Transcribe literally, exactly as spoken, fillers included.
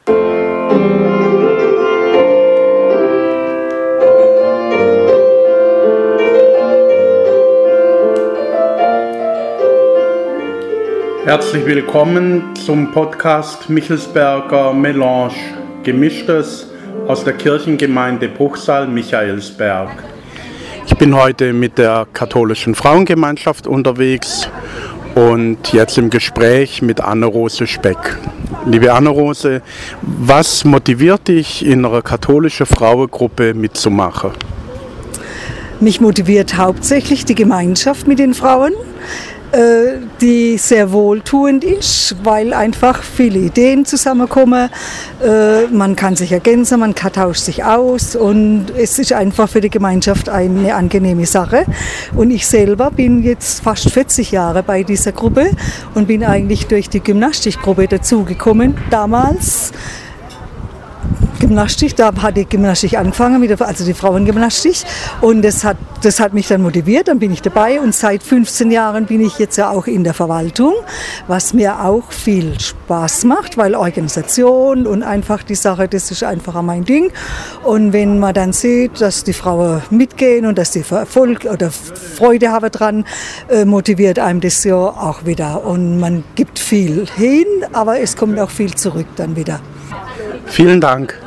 Herzlich willkommen zum Podcast Michelsberger Melange, Gemischtes aus der Kirchengemeinde Bruchsal Michaelsberg. Ich bin heute mit der katholischen Frauengemeinschaft unterwegs und jetzt im Gespräch mit Anne-Rose Speck. Liebe Anne-Rose, was motiviert dich, in einer katholischen Frauengruppe mitzumachen? Mich motiviert hauptsächlich die Gemeinschaft mit den Frauen, die sehr wohltuend ist, weil einfach viele Ideen zusammenkommen. Man kann sich ergänzen, man tauscht sich aus und es ist einfach für die Gemeinschaft eine angenehme Sache. Und ich selber bin jetzt fast vierzig Jahre bei dieser Gruppe und bin eigentlich durch die Gymnastikgruppe dazugekommen. Damals Gymnastik, da hat die Gymnastik angefangen, mit der, also die Frauengymnastik, und das hat, das hat mich dann motiviert, dann bin ich dabei und seit fünfzehn Jahren bin ich jetzt ja auch in der Verwaltung, was mir auch viel Spaß macht, weil Organisation und einfach die Sache, das ist einfach mein Ding, und wenn man dann sieht, dass die Frauen mitgehen und dass die Erfolg oder Freude haben dran, äh, motiviert einem das ja auch wieder und man gibt viel hin, aber es kommt auch viel zurück dann wieder. Vielen Dank.